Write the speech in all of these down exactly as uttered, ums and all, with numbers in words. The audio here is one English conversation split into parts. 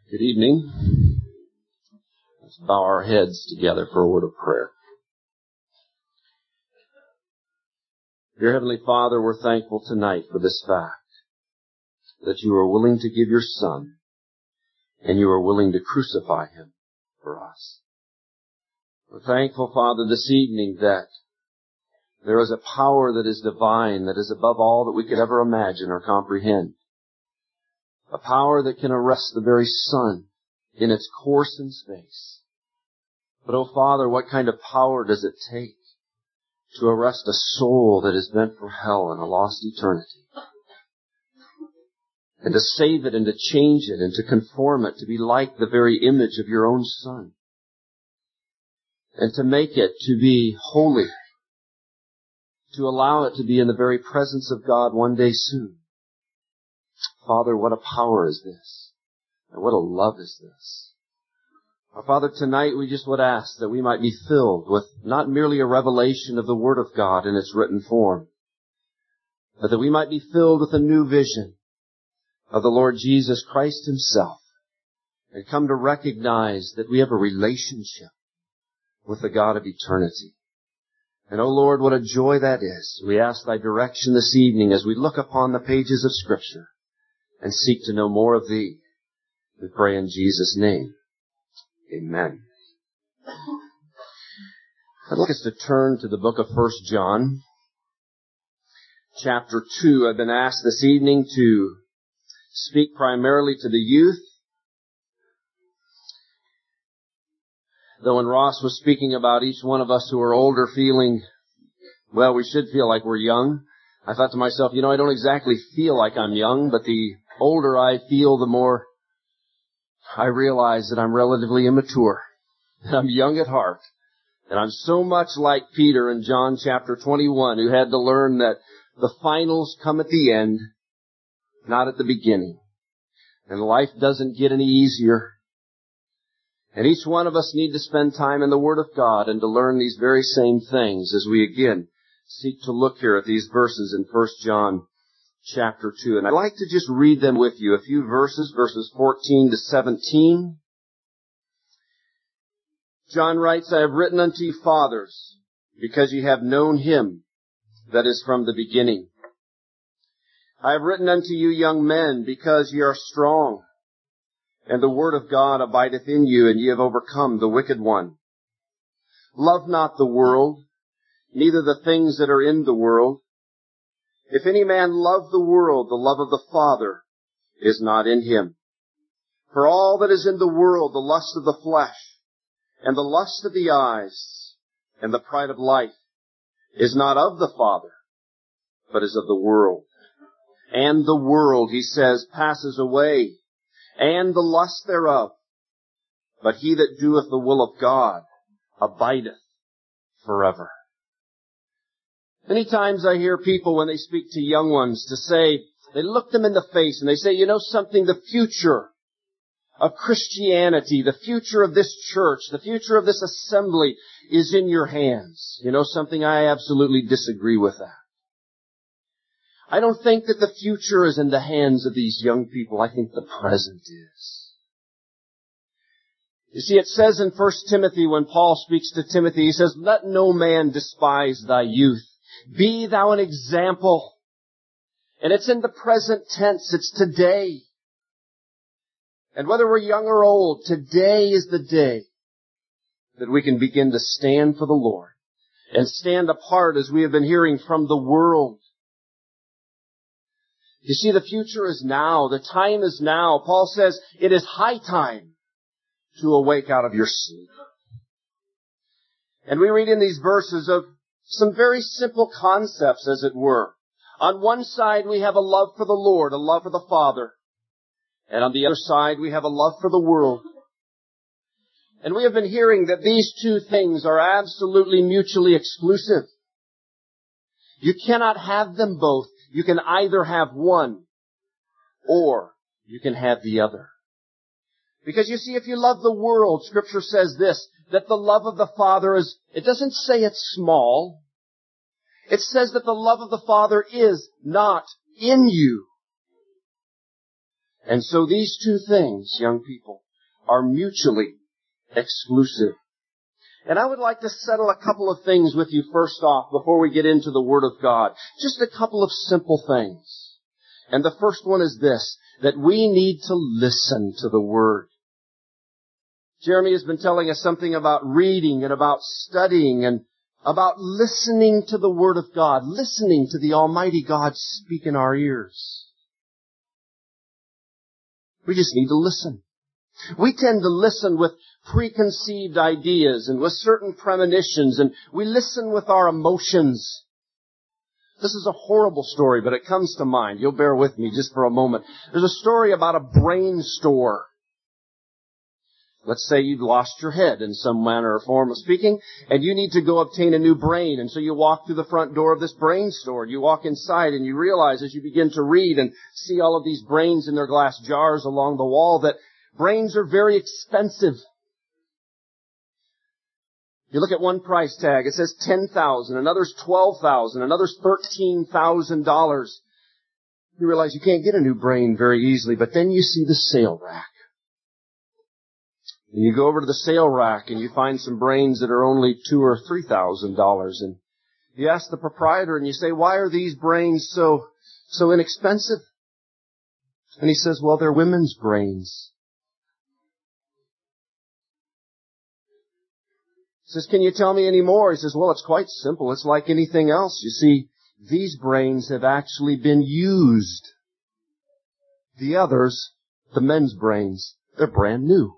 Good evening. Let's bow our heads together for a word of prayer. Dear Heavenly Father, we're thankful tonight for this fact that you are willing to give your Son and you are willing to crucify Him for us. We're thankful, Father, this evening that there is a power that is divine, that is above all that we could ever imagine or comprehend. A power that can arrest the very sun in its course in space. But, oh Father, what kind of power does it take to arrest a soul that is meant for hell and a lost eternity? And to save it and to change it and to conform it to be like the very image of your own Son. And to make it to be holy. To allow it to be in the very presence of God one day soon. Father, what a power is this? And what a love is this? Our Father, tonight we just would ask that we might be filled with not merely a revelation of the Word of God in its written form, but that we might be filled with a new vision of the Lord Jesus Christ Himself and come to recognize that we have a relationship with the God of eternity. And, oh Lord, what a joy that is. We ask Thy direction this evening as we look upon the pages of Scripture and seek to know more of Thee. We pray in Jesus' name. Amen. I'd like us to turn to the book of First John, chapter two. I've been asked this evening to speak primarily to the youth. Though when Ross was speaking about each one of us who are older feeling, well, we should feel like we're young, I thought to myself, you know, I don't exactly feel like I'm young, but the older I feel, the more I realize that I'm relatively immature, that I'm young at heart, that I'm so much like Peter in John chapter twenty-one, who had to learn that the finals come at the end, not at the beginning. And life doesn't get any easier. And each one of us need to spend time in the Word of God and to learn these very same things as we again seek to look here at these verses in First John chapter two. And I'd like to just read them with you. A few verses, verses fourteen to seventeen. John writes, I have written unto you, fathers, because ye have known Him that is from the beginning. I have written unto you, young men, because ye are strong, and the word of God abideth in you, and ye have overcome the wicked one. Love not the world, neither the things that are in the world. If any man love the world, the love of the Father is not in him. For all that is in the world, the lust of the flesh, and the lust of the eyes, and the pride of life, is not of the Father, but is of the world. And the world, he says, passes away, and the lust thereof. But he that doeth the will of God abideth forever. Many times I hear people, when they speak to young ones, to say, they look them in the face and they say, you know something, the future of Christianity, the future of this church, the future of this assembly is in your hands. You know something, I absolutely disagree with that. I don't think that the future is in the hands of these young people. I think the present is. You see, it says in First Timothy, when Paul speaks to Timothy, he says, let no man despise thy youth. Be thou an example. And it's in the present tense. It's today. And whether we're young or old, today is the day that we can begin to stand for the Lord and stand apart, as we have been hearing, from the world. You see, the future is now. The time is now. Paul says it is high time to awake out of your sleep. And we read in these verses of some very simple concepts, as it were. On one side, we have a love for the Lord, a love for the Father. And on the other side, we have a love for the world. And we have been hearing that these two things are absolutely mutually exclusive. You cannot have them both. You can either have one, or you can have the other. Because you see, if you love the world, Scripture says this, that the love of the Father is, it doesn't say it's small. It says that the love of the Father is not in you. And so these two things, young people, are mutually exclusive. And I would like to settle a couple of things with you first off before we get into the Word of God. Just a couple of simple things. And the first one is this, that we need to listen to the Word. Jeremy has been telling us something about reading and about studying and about listening to the Word of God, listening to the Almighty God speak in our ears. We just need to listen. We tend to listen with preconceived ideas and with certain premonitions, and we listen with our emotions. This is a horrible story, but it comes to mind. You'll bear with me just for a moment. There's a story about a brain store. Let's say you've lost your head in some manner or form of speaking, and you need to go obtain a new brain. And so you walk through the front door of this brain store. You walk inside and you realize as you begin to read and see all of these brains in their glass jars along the wall that brains are very expensive. You look at one price tag, it says ten thousand dollars, another's twelve thousand dollars, another's thirteen thousand dollars. You realize you can't get a new brain very easily, but then you see the sale rack. And you go over to the sale rack and you find some brains that are only two or three thousand dollars. And you ask the proprietor and you say, why are these brains so, so inexpensive? And he says, well, they're women's brains. He says, can you tell me any more? He says, well, it's quite simple. It's like anything else. You see, these brains have actually been used. The others, the men's brains, they're brand new.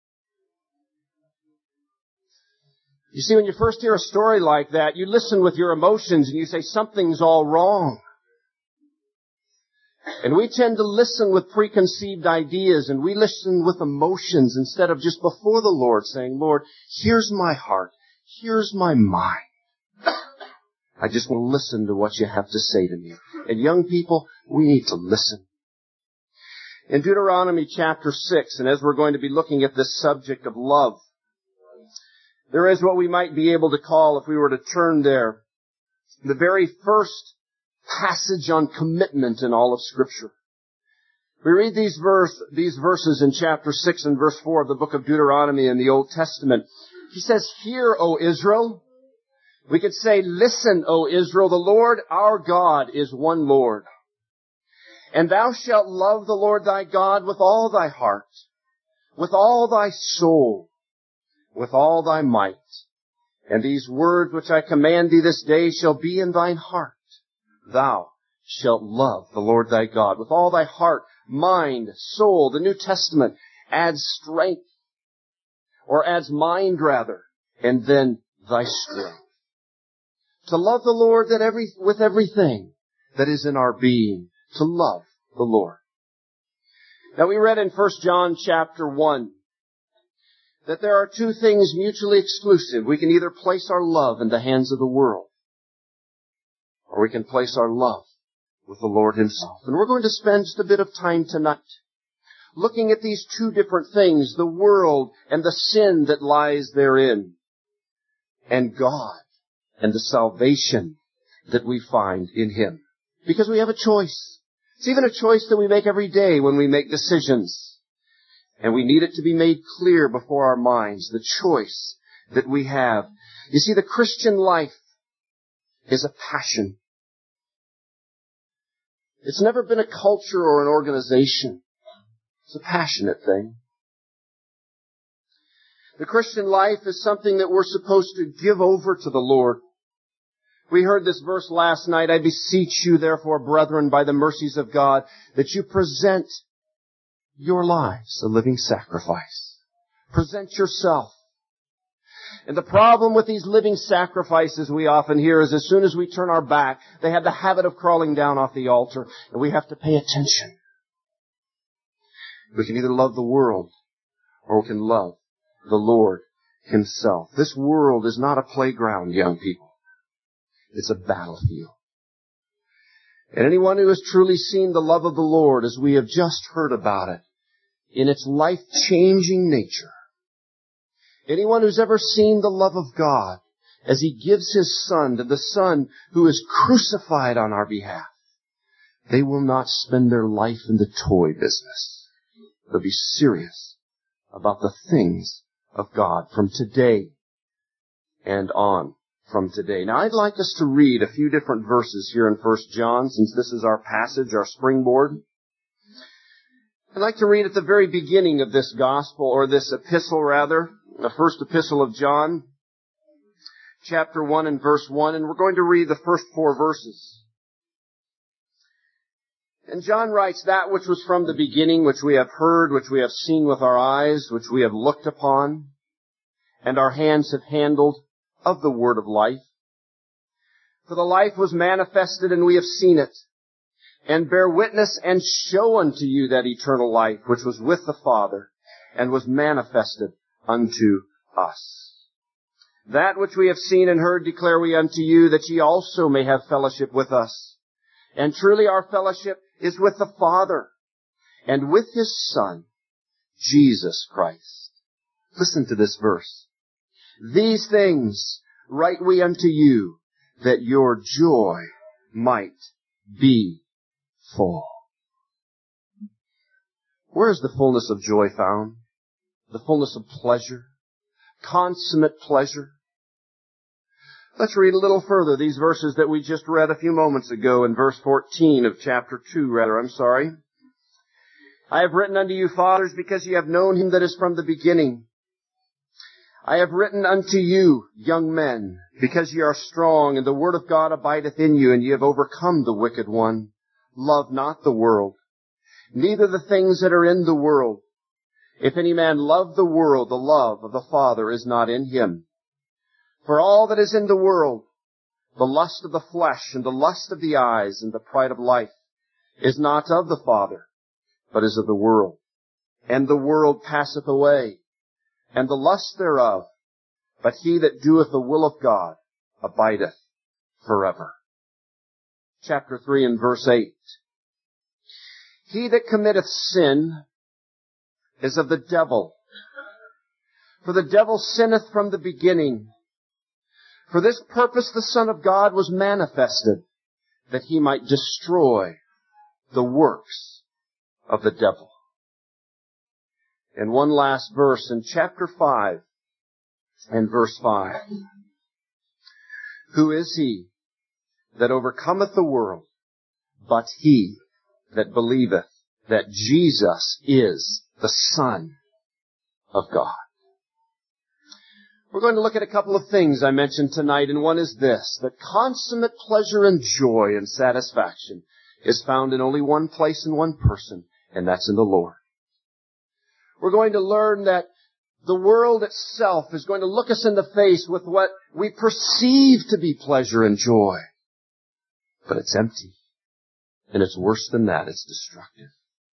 You see, when you first hear a story like that, you listen with your emotions and you say, something's all wrong. And we tend to listen with preconceived ideas and we listen with emotions instead of just before the Lord saying, Lord, here's my heart. Here's my mind. I just want to listen to what you have to say to me. And young people, we need to listen. In Deuteronomy chapter six, and as we're going to be looking at this subject of love, there is what we might be able to call, if we were to turn there, the very first passage on commitment in all of Scripture. We read these verse, these verses in chapter six and verse four of the book of Deuteronomy in the Old Testament. He says, hear, O Israel. We could say, listen, O Israel, the Lord our God is one Lord. And thou shalt love the Lord thy God with all thy heart, with all thy soul, with all thy might. And these words which I command thee this day shall be in thine heart. Thou shalt love the Lord thy God with all thy heart, mind, soul. The New Testament adds strength, or adds mind rather, and then thy strength. To love the Lord that every, with everything that is in our being. To love the Lord. Now we read in First John chapter one that there are two things mutually exclusive. We can either place our love in the hands of the world, or we can place our love with the Lord Himself. And we're going to spend just a bit of time tonight looking at these two different things, the world and the sin that lies therein, and God and the salvation that we find in Him. Because we have a choice. It's even a choice that we make every day when we make decisions. And we need it to be made clear before our minds, the choice that we have. You see, the Christian life is a passion. It's never been a culture or an organization. It's a passionate thing. The Christian life is something that we're supposed to give over to the Lord. We heard this verse last night, I beseech you, therefore, brethren, by the mercies of God, that you present your lives a living sacrifice. Present yourself. And the problem with these living sacrifices we often hear is as soon as we turn our back, they have the habit of crawling down off the altar, and we have to pay attention. We can either love the world, or we can love the Lord Himself. This world is not a playground, young people. It's a battlefield. And anyone who has truly seen the love of the Lord, as we have just heard about it, in its life-changing nature, anyone who's ever seen the love of God as He gives His Son to the Son who is crucified on our behalf, they will not spend their life in the toy business. but be serious about the things of God from today and on from today. Now, I'd like us to read a few different verses here in First John, since this is our passage, our springboard. I'd like to read at the very beginning of this gospel, or this epistle rather, the first epistle of John, chapter one and verse one, and we're going to read the first four verses. And John writes, "That which was from the beginning, which we have heard, which we have seen with our eyes, which we have looked upon, and our hands have handled of the word of life. For the life was manifested, and we have seen it, and bear witness and show unto you that eternal life, which was with the Father, and was manifested unto us. That which we have seen and heard declare we unto you, that ye also may have fellowship with us. And truly our fellowship is with the Father, and with His Son, Jesus Christ." Listen to this verse. "These things write we unto you, that your joy might be full." Where is the fullness of joy found? The fullness of pleasure, consummate pleasure. Let's read a little further these verses that we just read a few moments ago in verse fourteen of chapter two, rather, I'm sorry. "I have written unto you, fathers, because ye have known Him that is from the beginning. I have written unto you, young men, because ye are strong, and the word of God abideth in you, and ye have overcome the wicked one. Love not the world, neither the things that are in the world. If any man love the world, the love of the Father is not in him. For all that is in the world, the lust of the flesh, and the lust of the eyes, and the pride of life, is not of the Father, but is of the world. And the world passeth away, and the lust thereof, but he that doeth the will of God abideth forever." Chapter three and verse eight. "He that committeth sin is of the devil. For the devil sinneth from the beginning. For this purpose the Son of God was manifested, that He might destroy the works of the devil." And one last verse in chapter five and verse five. "Who is he that overcometh the world, but he that believeth that Jesus is the Son of God?" We're going to look at a couple of things I mentioned tonight, and one is this, that consummate pleasure and joy and satisfaction is found in only one place and one person, and that's in the Lord. We're going to learn that the world itself is going to look us in the face with what we perceive to be pleasure and joy. But it's empty. And it's worse than that. It's destructive.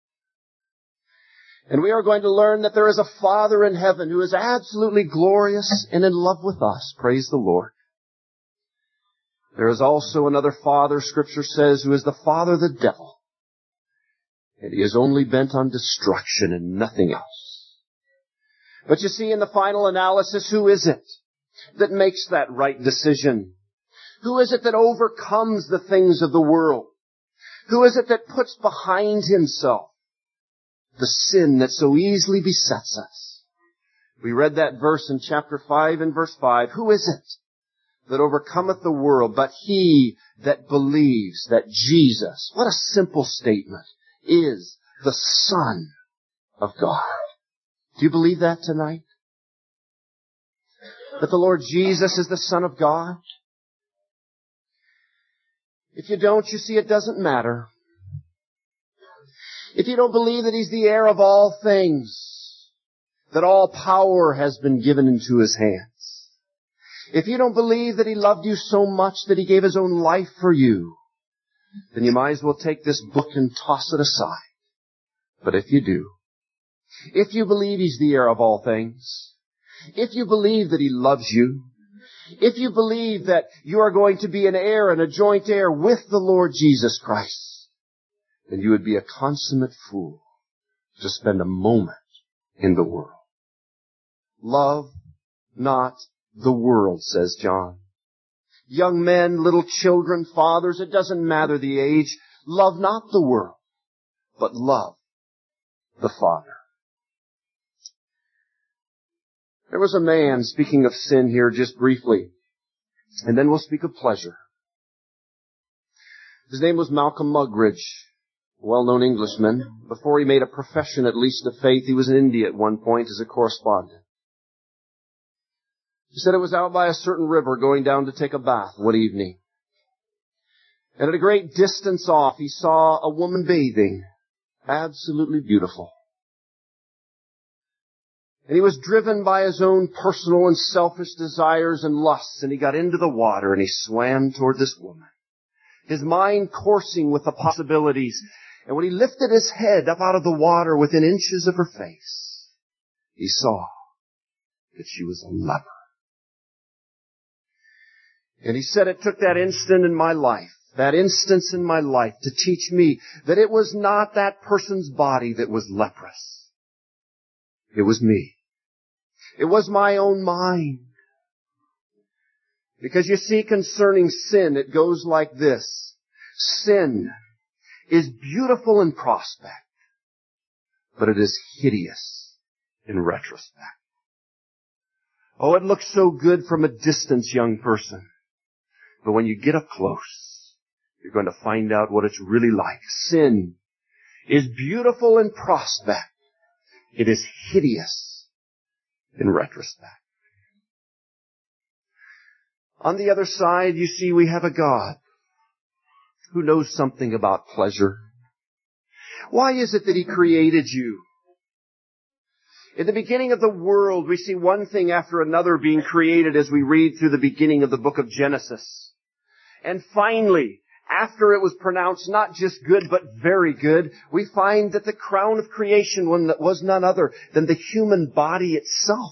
And we are going to learn that there is a Father in heaven who is absolutely glorious and in love with us. Praise the Lord. There is also another Father, Scripture says, who is the father of the devil. And he is only bent on destruction and nothing else. But you see, in the final analysis, who is it that makes that right decision? Who is it that overcomes the things of the world? Who is it that puts behind himself the sin that so easily besets us? We read that verse in chapter five and verse five. Who is it that overcometh the world but he that believes that Jesus, what a simple statement, is the Son of God? Do you believe that tonight? That the Lord Jesus is the Son of God? If you don't, you see, it doesn't matter. If you don't believe that He's the heir of all things, that all power has been given into His hands, if you don't believe that He loved you so much that He gave His own life for you, then you might as well take this book and toss it aside. But if you do, if you believe He's the heir of all things, if you believe that He loves you, if you believe that you are going to be an heir and a joint heir with the Lord Jesus Christ, then you would be a consummate fool to spend a moment in the world. Love not the world, says John. Young men, little children, fathers, it doesn't matter the age. Love not the world, but love the Father. There was a man, speaking of sin here just briefly, and then we'll speak of pleasure. His name was Malcolm Muggeridge, a well-known Englishman. Before he made a profession, at least, of faith, he was in India at one point as a correspondent. He said it was out by a certain river going down to take a bath one evening. And at a great distance off, he saw a woman bathing, absolutely beautiful. And he was driven by his own personal and selfish desires and lusts, and he got into the water and he swam toward this woman, his mind coursing with the possibilities. And when he lifted his head up out of the water within inches of her face, he saw that she was a leper. And he said it took that instant in my life, that instance in my life, to teach me that it was not that person's body that was leprous. It was me. It was my own mind. Because you see, concerning sin, it goes like this. Sin is beautiful in prospect, but it is hideous in retrospect. Oh, it looks so good from a distance, young person. But when you get up close, you're going to find out what it's really like. Sin is beautiful in prospect. It is hideous in retrospect. On the other side, you see, we have a God who knows something about pleasure. Why is it that He created you? In the beginning of the world, we see one thing after another being created as we read through the beginning of the book of Genesis. And finally, after it was pronounced not just good, but very good, we find that the crown of creation was none other than the human body itself.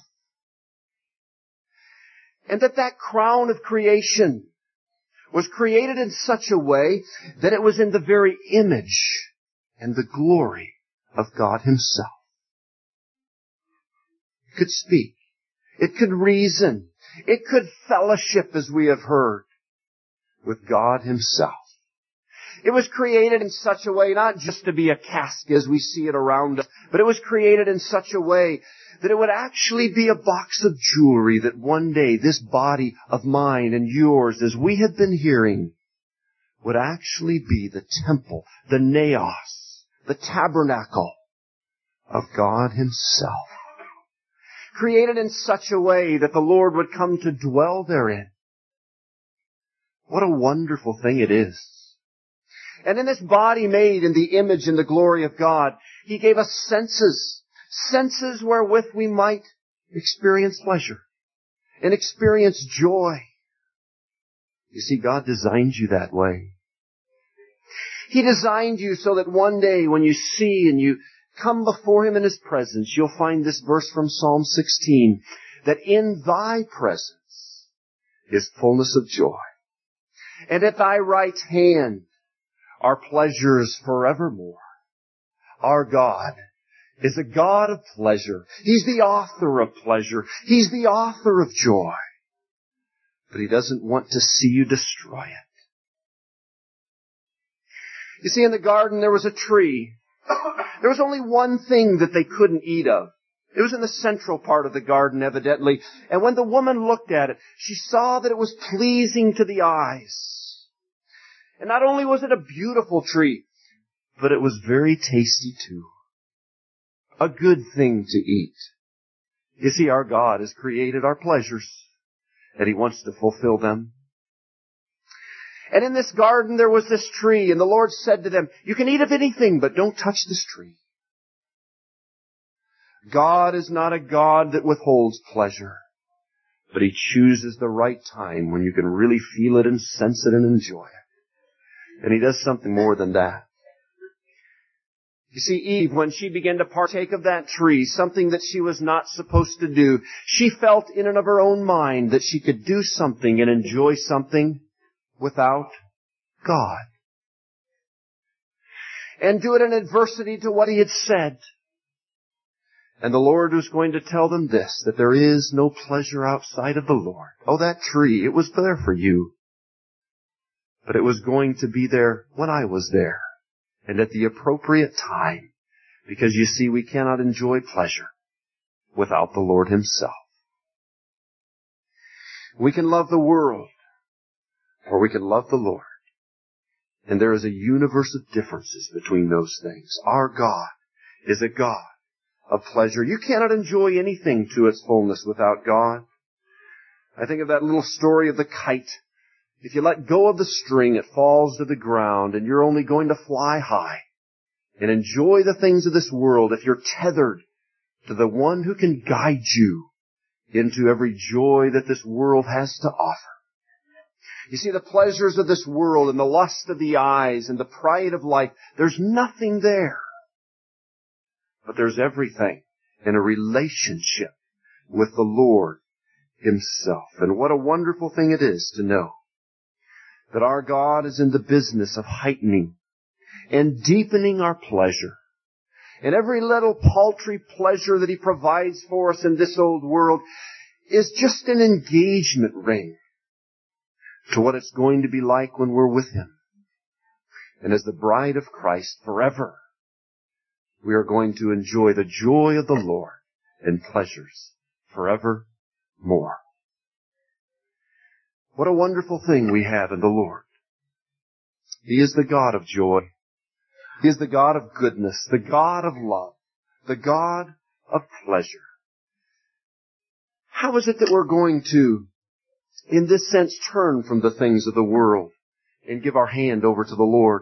And that that crown of creation was created in such a way that it was in the very image and the glory of God Himself. It could speak. It could reason. It could fellowship, as we have heard, with God Himself. It was created in such a way, not just to be a cask as we see it around us, but it was created in such a way that it would actually be a box of jewelry that one day this body of mine and yours, as we have been hearing, would actually be the temple, the naos, the tabernacle of God Himself. Created in such a way that the Lord would come to dwell therein. What a wonderful thing it is. And in this body made in the image and the glory of God, He gave us senses. Senses wherewith we might experience pleasure and experience joy. You see, God designed you that way. He designed you so that one day when you see and you come before Him in His presence, you'll find this verse from Psalm sixteen, that in Thy presence is fullness of joy. And at Thy right hand are pleasures forevermore. Our God is a God of pleasure. He's the author of pleasure. He's the author of joy. But He doesn't want to see you destroy it. You see, in the garden there was a tree. There was only one thing that they couldn't eat of. It was in the central part of the garden, evidently. And when the woman looked at it, she saw that it was pleasing to the eyes. And not only was it a beautiful tree, but it was very tasty too. A good thing to eat. You see, our God has created our pleasures, and He wants to fulfill them. And in this garden there was this tree, and the Lord said to them, you can eat of anything, but don't touch this tree. God is not a God that withholds pleasure, but He chooses the right time when you can really feel it and sense it and enjoy it. And He does something more than that. You see, Eve, when she began to partake of that tree, something that she was not supposed to do, she felt in and of her own mind that she could do something and enjoy something without God. And do it in adversity to what He had said. And the Lord was going to tell them this, that there is no pleasure outside of the Lord. Oh, that tree, it was there for you. But it was going to be there when I was there. And at the appropriate time. Because you see, we cannot enjoy pleasure without the Lord Himself. We can love the world, or we can love the Lord. And there is a universe of differences between those things. Our God is a God of pleasure. You cannot enjoy anything to its fullness without God. I think of that little story of the kite. If you let go of the string, it falls to the ground, and you're only going to fly high and enjoy the things of this world if you're tethered to the one who can guide you into every joy that this world has to offer. You see, the pleasures of this world and the lust of the eyes and the pride of life, there's nothing there. But there's everything in a relationship with the Lord Himself. And what a wonderful thing it is to know that our God is in the business of heightening and deepening our pleasure. And every little paltry pleasure that He provides for us in this old world is just an engagement ring to what it's going to be like when we're with Him. And as the bride of Christ forever, we are going to enjoy the joy of the Lord and pleasures forevermore. What a wonderful thing we have in the Lord. He is the God of joy. He is the God of goodness, the God of love, the God of pleasure. How is it that we're going to, in this sense, turn from the things of the world and give our hand over to the Lord?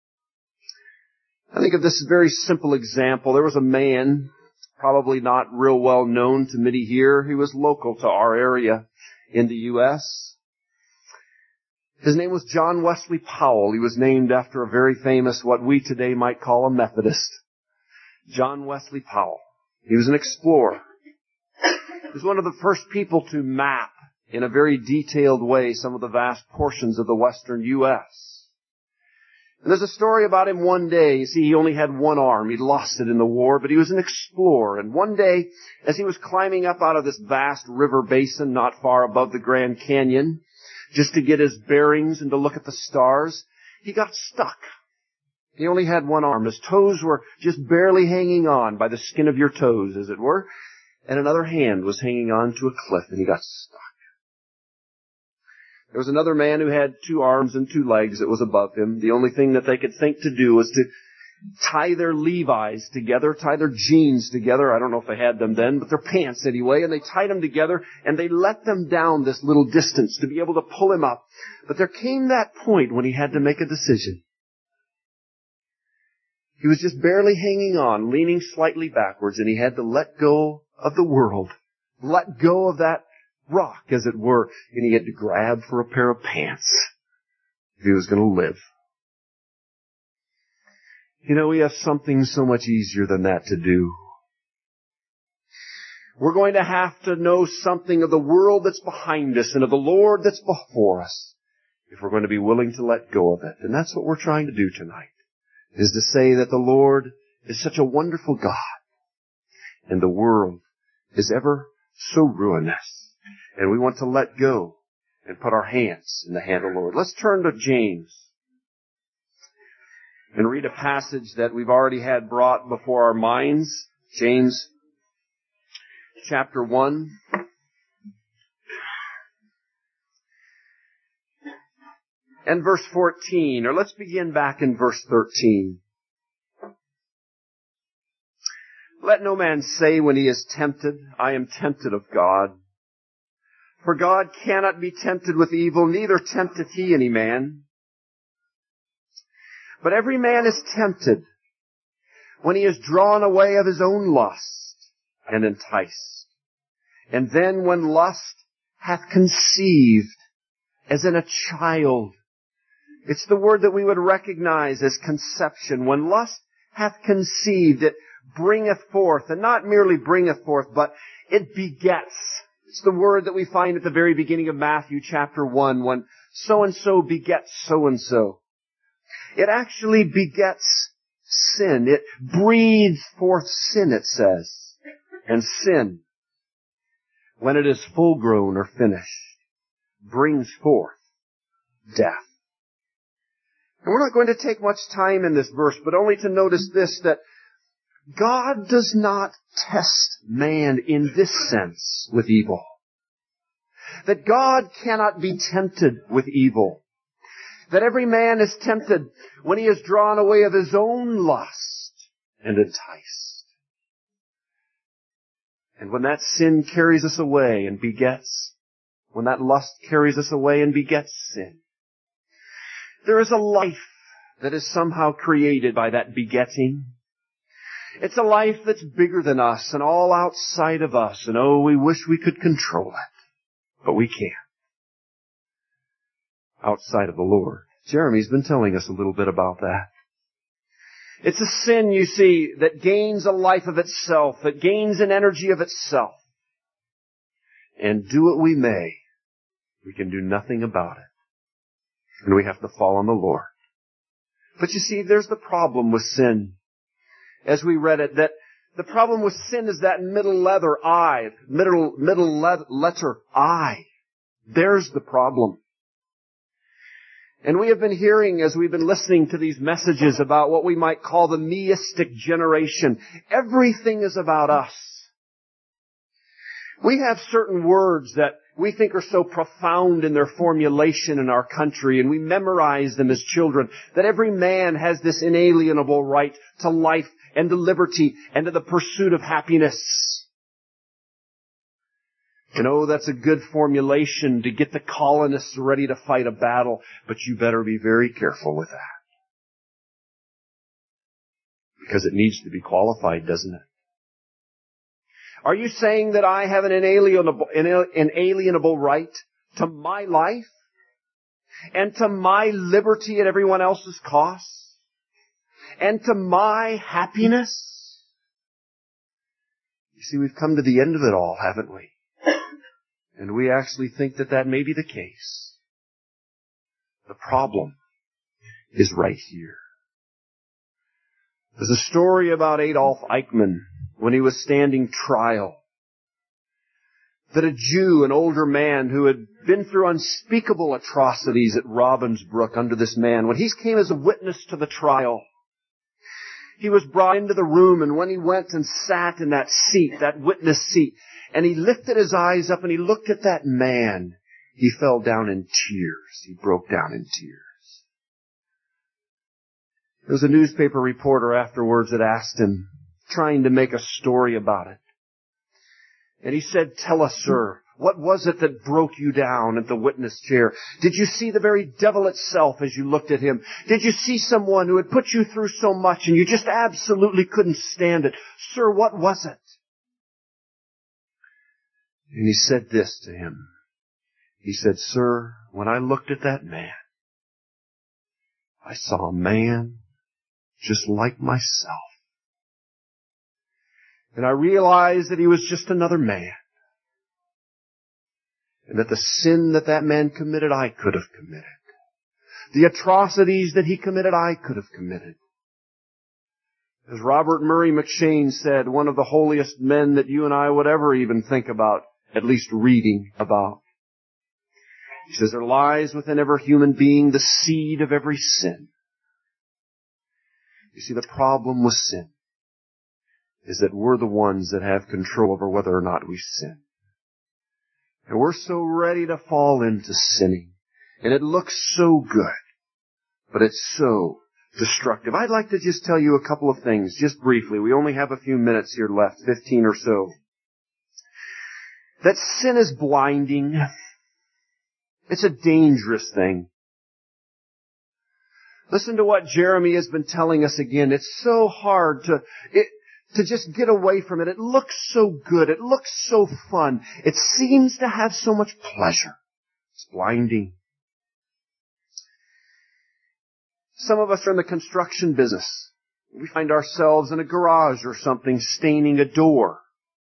I think of this very simple example. There was a man, probably not real well known to many here. He was local to our area in the U S His name was John Wesley Powell. He was named after a very famous, what we today might call a Methodist. John Wesley Powell. He was an explorer. He was one of the first people to map in a very detailed way some of the vast portions of the western U S And there's a story about him one day. You see, he only had one arm. He'd lost it in the war, but he was an explorer. And one day, as he was climbing up out of this vast river basin not far above the Grand Canyon, just to get his bearings and to look at the stars, he got stuck. He only had one arm. His toes were just barely hanging on by the skin of your toes, as it were, and another hand was hanging on to a cliff, and he got stuck. There was another man who had two arms and two legs that was above him. The only thing that they could think to do was to tie their Levi's together, tie their jeans together. I don't know if they had them then, but their pants anyway. And they tied them together and they let them down this little distance to be able to pull him up. But there came that point when he had to make a decision. He was just barely hanging on, leaning slightly backwards, and he had to let go of the world. Let go of that rock, as it were, and he had to grab for a pair of pants if he was going to live. You know, we have something so much easier than that to do. We're going to have to know something of the world that's behind us and of the Lord that's before us if we're going to be willing to let go of it. And that's what we're trying to do tonight, is to say that the Lord is such a wonderful God and the world is ever so ruinous. And we want to let go and put our hands in the hand of the Lord. Let's turn to James and read a passage that we've already had brought before our minds. James chapter one. And verse fourteen, or let's begin back in verse thirteen. Let no man say when he is tempted, I am tempted of God. For God cannot be tempted with evil, neither tempteth He any man. But every man is tempted when he is drawn away of his own lust and enticed. And then when lust hath conceived, as in a child. It's the word that we would recognize as conception. When lust hath conceived, it bringeth forth, and not merely bringeth forth, but it begets. It's the word that we find at the very beginning of Matthew chapter one, when so-and-so begets so-and-so. It actually begets sin. It breathes forth sin, it says. And sin, when it is full grown or finished, brings forth death. And we're not going to take much time in this verse, but only to notice this, that God does not test man in this sense with evil. that God cannot be tempted with evil, that every man is tempted when he is drawn away of his own lust and enticed. And when that sin carries us away and begets, when that lust carries us away and begets sin, there is a life that is somehow created by that begetting. It's a life that's bigger than us and all outside of us, and oh, we wish we could control it, but we can't. Outside of the Lord. Jeremy's been telling us a little bit about that. It's a sin, you see, that gains a life of itself, that gains an energy of itself. And do what we may, we can do nothing about it. And we have to fall on the Lord. But you see, there's the problem with sin. As we read it, that the problem with sin is that middle letter I, middle, middle le- letter I. There's the problem. And we have been hearing, as we've been listening to these messages about what we might call the meistic generation. Everything is about us. We have certain words that we think are so profound in their formulation in our country, and we memorize them as children, that every man has this inalienable right to life and to liberty and to the pursuit of happiness. And oh, that's a good formulation to get the colonists ready to fight a battle, but you better be very careful with that. Because it needs to be qualified, doesn't it? Are you saying that I have an inalienable, inalienable right to my life and to my liberty at everyone else's cost and to my happiness? You see, we've come to the end of it all, haven't we? And we actually think that that may be the case. The problem is right here. There's a story about Adolf Eichmann when he was standing trial, that a Jew, an older man who had been through unspeakable atrocities at Ravensbrück under this man, when he came as a witness to the trial, he was brought into the room, and when he went and sat in that seat, that witness seat, and he lifted his eyes up and he looked at that man, he fell down in tears. He broke down in tears. There was a newspaper reporter afterwards that asked him, trying to make a story about it. And he said, "Tell us, sir, what was it that broke you down at the witness chair? Did you see the very devil itself as you looked at him? Did you see someone who had put you through so much and you just absolutely couldn't stand it? Sir, what was it?" And he said this to him. He said, "Sir, when I looked at that man, I saw a man just like myself. And I realized that he was just another man. And that the sin that that man committed, I could have committed. The atrocities that he committed, I could have committed." As Robert Murray McCheyne said, one of the holiest men that you and I would ever even think about, at least reading about. He says, "There lies within every human being the seed of every sin." You see, the problem with sin is that we're the ones that have control over whether or not we sin. And we're so ready to fall into sinning. And it looks so good, but it's so destructive. I'd like to just tell you a couple of things, just briefly. We only have a few minutes here left, fifteen or so. That sin is blinding. It's a dangerous thing. Listen to what Jeremy has been telling us again. It's so hard to, it, to just get away from it. It looks so good. It looks so fun. It seems to have so much pleasure. It's blinding. Some of us are in the construction business. We find ourselves in a garage or something staining a door.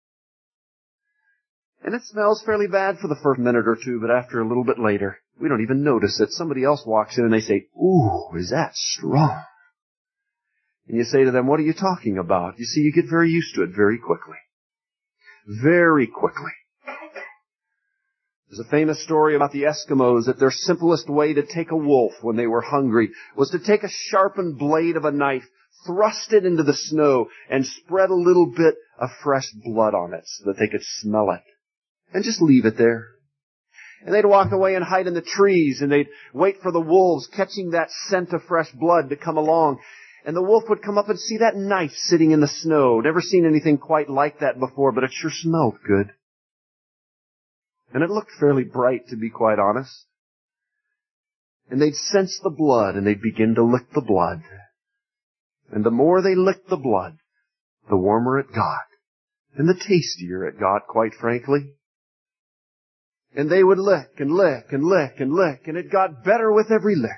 And it smells fairly bad for the first minute or two, but after a little bit later, we don't even notice it. Somebody else walks in and they say, "Ooh, is that strong?" And you say to them, "What are you talking about?" You see, you get very used to it very quickly. Very quickly. There's a famous story about the Eskimos that their simplest way to take a wolf when they were hungry was to take a sharpened blade of a knife, thrust it into the snow, and spread a little bit of fresh blood on it so that they could smell it. And just leave it there. And they'd walk away and hide in the trees, and they'd wait for the wolves, catching that scent of fresh blood to come along. And the wolf would come up and see that knife sitting in the snow. Never seen anything quite like that before, but it sure smelled good. And it looked fairly bright, to be quite honest. And they'd sense the blood, and they'd begin to lick the blood. And the more they licked the blood, the warmer it got. And the tastier it got, quite frankly. And they would lick and lick and lick and lick, and it got better with every lick.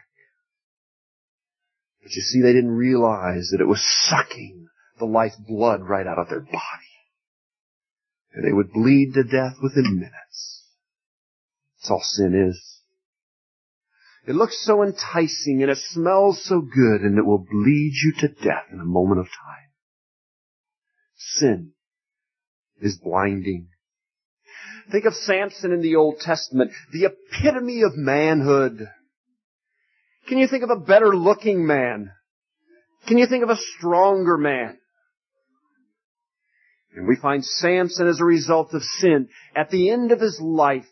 But you see, they didn't realize that it was sucking the life blood right out of their body. And they would bleed to death within minutes. That's all sin is. It looks so enticing, and it smells so good, and it will bleed you to death in a moment of time. Sin is blinding. Think of Samson in the Old Testament, the epitome of manhood. Can you think of a better looking man? Can you think of a stronger man? And we find Samson, as a result of sin, at the end of his life,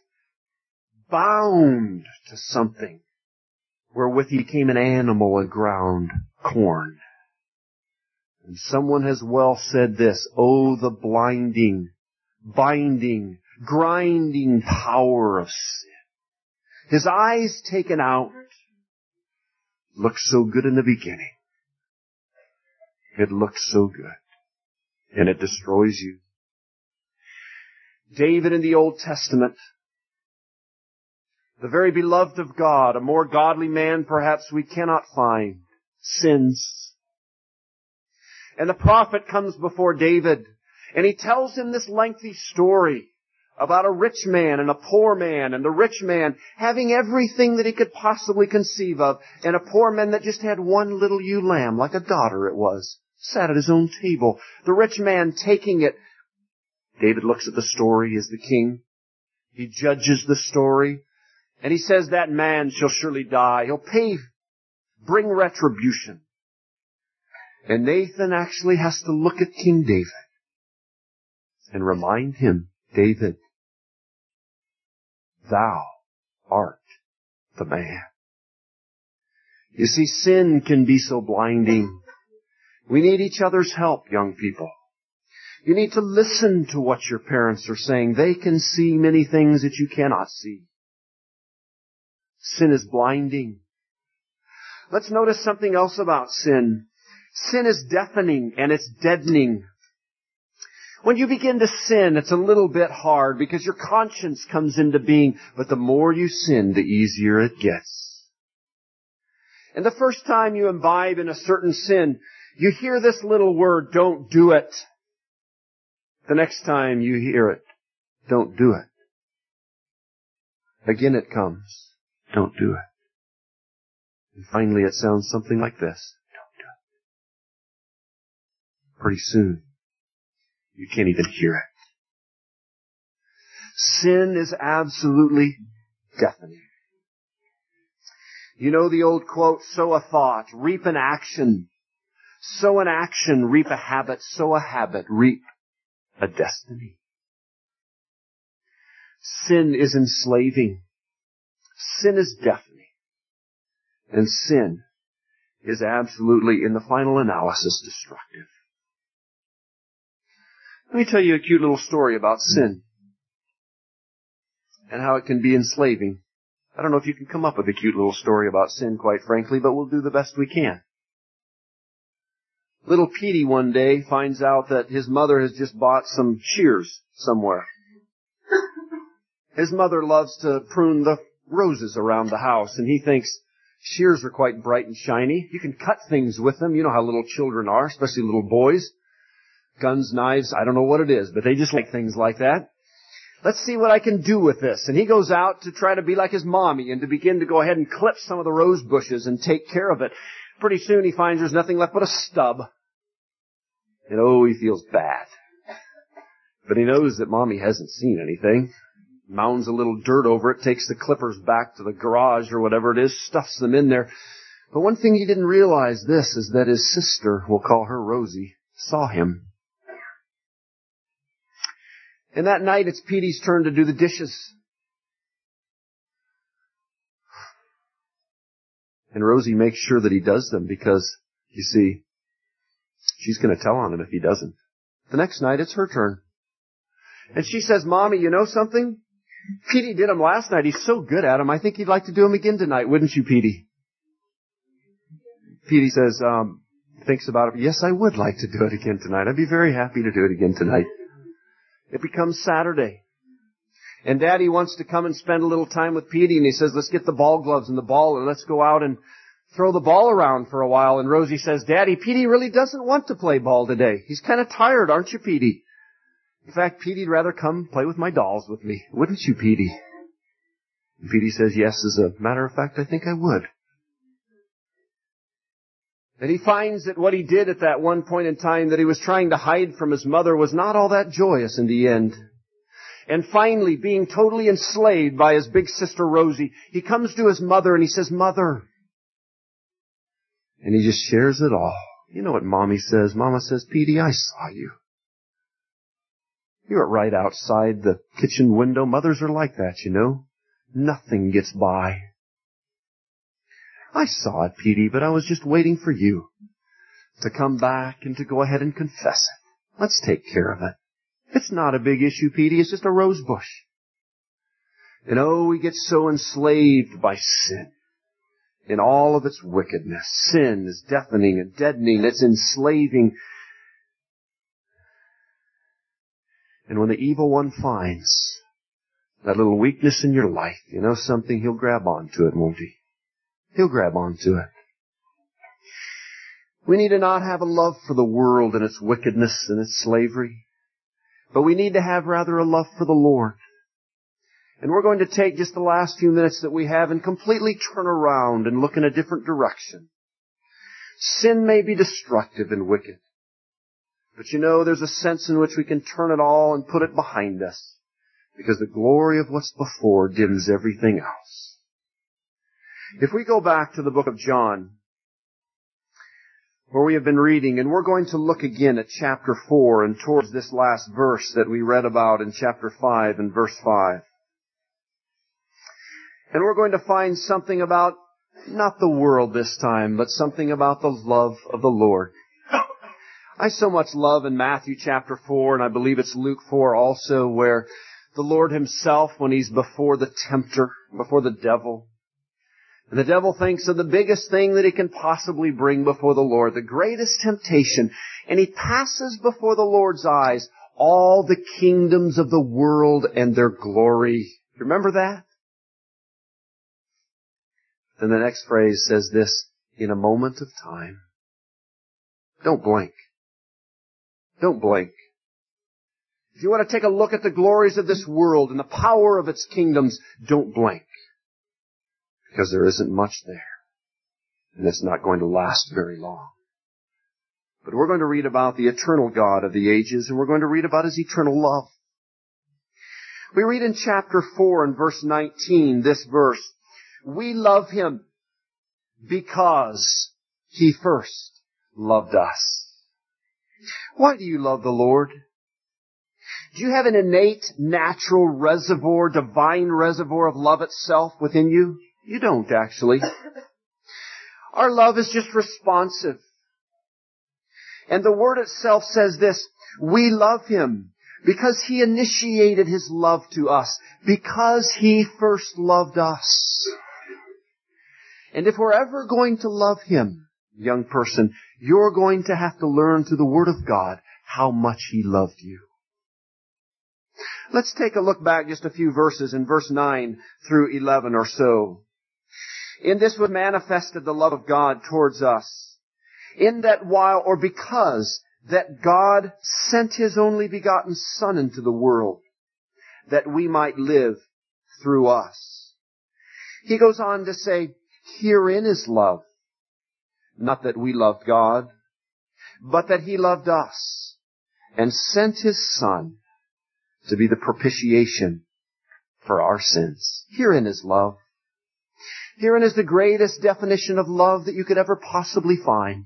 bound to something wherewith he became an animal and ground corn. And someone has well said this, oh, the blinding, binding, grinding power of sin. His eyes taken out. Looks so good in the beginning. It looks so good. And it destroys you. David in the Old Testament, the very beloved of God, a more godly man perhaps we cannot find, sins. And the prophet comes before David, and he tells him this lengthy story about a rich man and a poor man, and the rich man having everything that he could possibly conceive of, and a poor man that just had one little ewe lamb, like a daughter it was, sat at his own table. The rich man taking it. David looks at the story as the king. He judges the story, and he says, that man shall surely die. He'll pay, bring retribution. And Nathan actually has to look at King David and remind him, David, thou art the man. You see, sin can be so blinding. We need each other's help, young people. You need to listen to what your parents are saying. They can see many things that you cannot see. Sin is blinding. Let's notice something else about sin. Sin is deafening and it's deadening. When you begin to sin, it's a little bit hard because your conscience comes into being, but the more you sin, the easier it gets. And the first time you imbibe in a certain sin, you hear this little word, don't do it. The next time you hear it, don't do it. Again it comes, don't do it. And finally it sounds something like this, don't do it. Pretty soon, you can't even hear it. Sin is absolutely deafening. You know the old quote, sow a thought, reap an action. Sow an action, reap a habit. Sow a habit, reap a destiny. Sin is enslaving. Sin is deafening. And sin is absolutely, in the final analysis, destructive. Let me tell you a cute little story about sin and how it can be enslaving. I don't know if you can come up with a cute little story about sin, quite frankly, but we'll do the best we can. Little Petey one day finds out that his mother has just bought some shears somewhere. His mother loves to prune the roses around the house, and he thinks shears are quite bright and shiny. You can cut things with them. You know how little children are, especially little boys. Guns, knives, I don't know what it is, but they just like things like that. Let's see what I can do with this. And he goes out to try to be like his mommy and to begin to go ahead and clip some of the rose bushes and take care of it. Pretty soon he finds there's nothing left but a stub. And oh, he feels bad. But he knows that mommy hasn't seen anything. Mounds a little dirt over it, takes the clippers back to the garage or whatever it is, stuffs them in there. But one thing he didn't realize this is that his sister, we'll call her Rosie, saw him. And that night it's Petey's turn to do the dishes. And Rosie makes sure that he does them because, you see, she's going to tell on him if he doesn't. The next night, it's her turn. And she says, Mommy, you know something? Petey did them last night. He's so good at them. I think he'd like to do them again tonight. Wouldn't you, Petey? Petey says, um, thinks about it. Yes, I would like to do it again tonight. I'd be very happy to do it again tonight. It becomes Saturday. And Daddy wants to come and spend a little time with Petey. And he says, let's get the ball gloves and the ball and let's go out and throw the ball around for a while. And Rosie says, Daddy, Petey really doesn't want to play ball today. He's kind of tired, aren't you, Petey? In fact, Petey'd rather come play with my dolls with me. Wouldn't you, Petey? And Petey says, yes, as a matter of fact, I think I would. And he finds that what he did at that one point in time that he was trying to hide from his mother was not all that joyous in the end. And finally, being totally enslaved by his big sister Rosie, he comes to his mother and he says, Mother. And he just shares it all. You know what Mommy says? Mama says, Petey, I saw you. You were right outside the kitchen window. Mothers are like that, you know. Nothing gets by. I saw it, Petey, but I was just waiting for you to come back and to go ahead and confess it. Let's take care of it. It's not a big issue, Petey. It's just a rose bush. And oh, we get so enslaved by sin in all of its wickedness. Sin is deafening and deadening. It's enslaving. And when the evil one finds that little weakness in your life, you know something, he'll grab onto it, won't he? He'll grab onto it. We need to not have a love for the world and its wickedness and its slavery, but we need to have rather a love for the Lord. And we're going to take just the last few minutes that we have and completely turn around and look in a different direction. Sin may be destructive and wicked, but you know, there's a sense in which we can turn it all and put it behind us, because the glory of what's before dims everything else. If we go back to the book of John, where we have been reading, and we're going to look again at chapter four and towards this last verse that we read about in chapter five and verse five. And we're going to find something about, not the world this time, but something about the love of the Lord. I so much love in Matthew chapter four, and I believe it's Luke four also, where the Lord himself, when he's before the tempter, before the devil, and the devil thinks of the biggest thing that he can possibly bring before the Lord, the greatest temptation. And he passes before the Lord's eyes all the kingdoms of the world and their glory. Remember that? Then the next phrase says this, in a moment of time. Don't blink. Don't blink. If you want to take a look at the glories of this world and the power of its kingdoms, don't blink. Because there isn't much there. And it's not going to last very long. But we're going to read about the eternal God of the ages, and we're going to read about his eternal love. We read in chapter four and verse nineteen, this verse, we love him because he first loved us. Why do you love the Lord? Do you have an innate, natural reservoir, divine reservoir of love itself within you? You don't, actually. Our love is just responsive. And the word itself says this, we love him because he initiated his love to us, because he first loved us. And if we're ever going to love him, young person, you're going to have to learn through the Word of God how much he loved you. Let's take a look back just a few verses in verse nine through eleven or so. In this was manifested the love of God towards us, in that while, or because, that God sent his only begotten Son into the world, that we might live through us. He goes on to say, herein is love, not that we loved God, but that he loved us, and sent his Son to be the propitiation for our sins. Herein is love. Herein is the greatest definition of love that you could ever possibly find.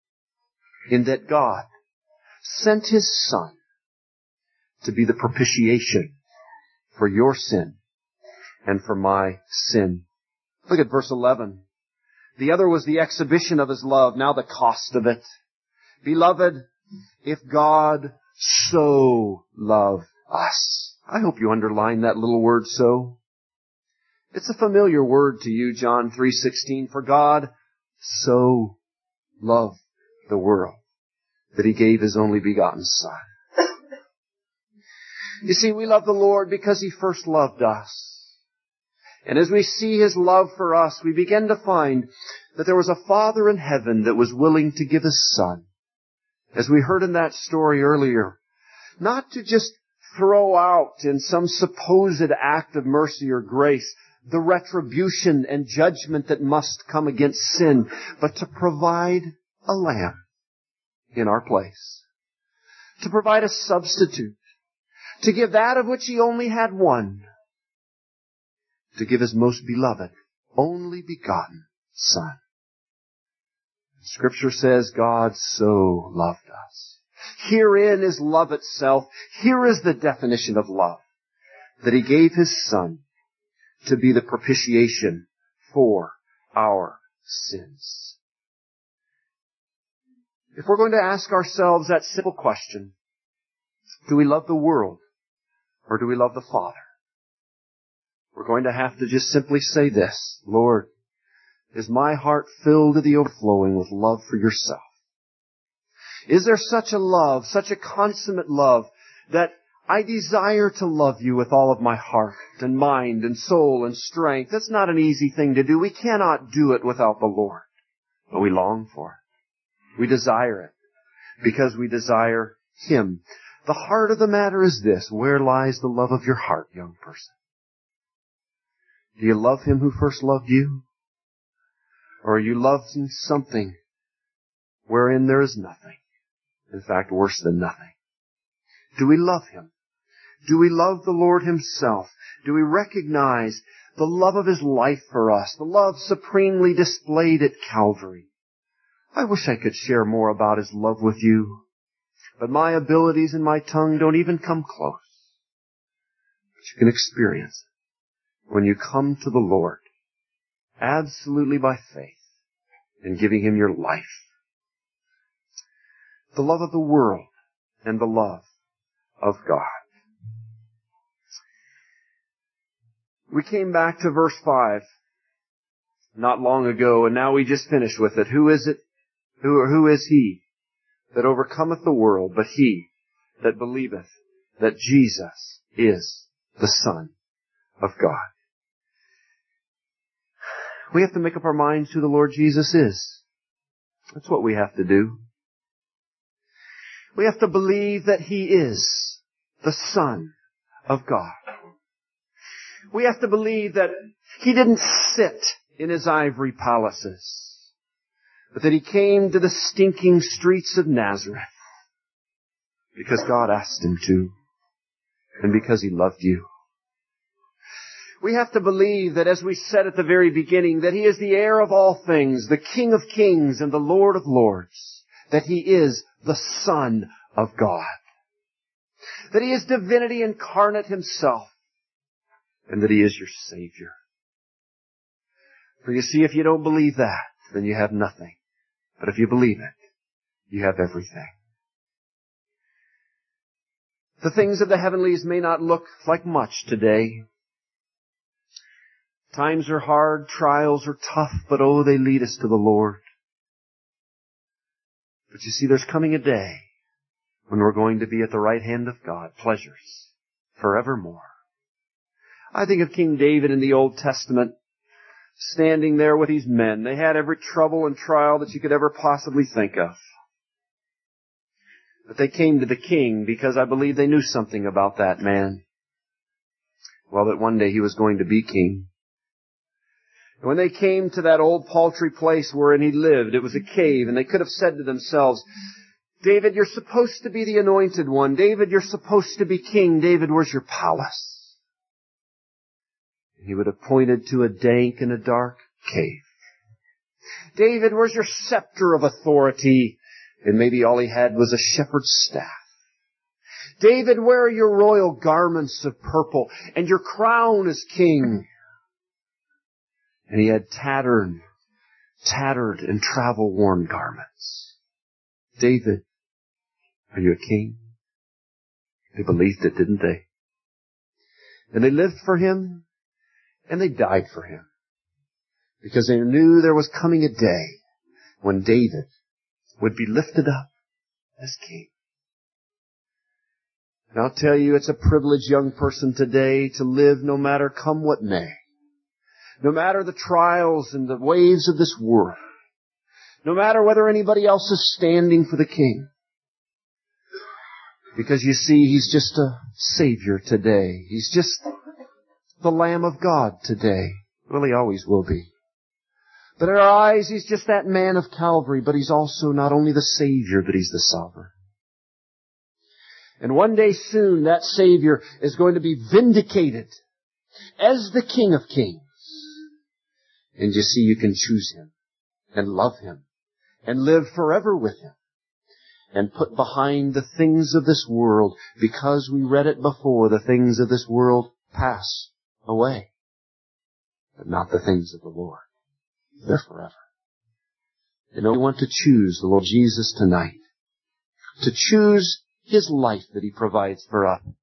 In that God sent his Son to be the propitiation for your sin and for my sin. Look at verse eleven. The other was the exhibition of His love, now the cost of it. Beloved, if God so loved us. I hope you underline that little word so. It's a familiar word to you, John three sixteen. For God so loved the world that He gave His only begotten Son. You see, we love the Lord because He first loved us. And as we see His love for us, we begin to find that there was a Father in heaven that was willing to give His Son. As we heard in that story earlier, not to just throw out in some supposed act of mercy or grace the retribution and judgment that must come against sin, but to provide a lamb in our place. To provide a substitute. To give that of which He only had one. To give His most beloved, only begotten Son. Scripture says God so loved us. Herein is love itself. Here is the definition of love. That He gave His Son to be the propitiation for our sins. If we're going to ask ourselves that simple question, do we love the world or do we love the Father? We're going to have to just simply say this: Lord, is my heart filled to the overflowing with love for Yourself? Is there such a love, such a consummate love, that I desire to love You with all of my heart and mind and soul and strength? That's not an easy thing to do. We cannot do it without the Lord. But we long for it. We desire it because we desire Him. The heart of the matter is this: where lies the love of your heart, young person? Do you love Him who first loved you? Or are you loving something wherein there is nothing? In fact, worse than nothing. Do we love Him? Do we love the Lord Himself? Do we recognize the love of His life for us, the love supremely displayed at Calvary? I wish I could share more about His love with you, but my abilities and my tongue don't even come close. But you can experience it when you come to the Lord, absolutely by faith, and giving Him your life. The love of the world and the love of God. We came back to verse five not long ago, and now we just finished with it. Who is it? Who, who is He that overcometh the world, but he that believeth that Jesus is the Son of God? We have to make up our minds who the Lord Jesus is. That's what we have to do. We have to believe that He is the Son of God. We have to believe that He didn't sit in His ivory palaces, but that He came to the stinking streets of Nazareth because God asked Him to, and because He loved you. We have to believe that, as we said at the very beginning, that He is the heir of all things, the King of kings and the Lord of lords, that He is the Son of God, that He is divinity incarnate Himself, and that He is your Savior. For you see, if you don't believe that, then you have nothing. But if you believe it, you have everything. The things of the heavenlies may not look like much today. Times are hard, trials are tough, but oh, they lead us to the Lord. But you see, there's coming a day when we're going to be at the right hand of God, pleasures forevermore. I think of King David in the Old Testament, standing there with his men. They had every trouble and trial that you could ever possibly think of. But they came to the king because I believe they knew something about that man. Well, that one day he was going to be king. And when they came to that old paltry place wherein he lived, it was a cave, and they could have said to themselves, David, you're supposed to be the anointed one. David, you're supposed to be king. David, where's your palace? And he would have pointed to a dank and a dark cave. David, where's your scepter of authority? And maybe all he had was a shepherd's staff. David, where are your royal garments of purple and your crown as king? And he had tattered, tattered and travel-worn garments. David, are you a king? They believed it, didn't they? And they lived for him, and they died for him. Because they knew there was coming a day when David would be lifted up as king. And I'll tell you, it's a privileged young person today to live no matter come what may. No matter the trials and the waves of this world. No matter whether anybody else is standing for the king. Because you see, he's just a Savior today. He's just the Lamb of God today. Well, he always will be. But in our eyes, he's just that man of Calvary, but he's also not only the Savior, but he's the Sovereign. And one day soon, that Savior is going to be vindicated as the King of Kings. And you see, you can choose him and love him and live forever with him and put behind the things of this world, because we read it before, the things of this world pass away, but not the things of the Lord. They're forever. And we want to choose the Lord Jesus tonight, to choose his life that he provides for us.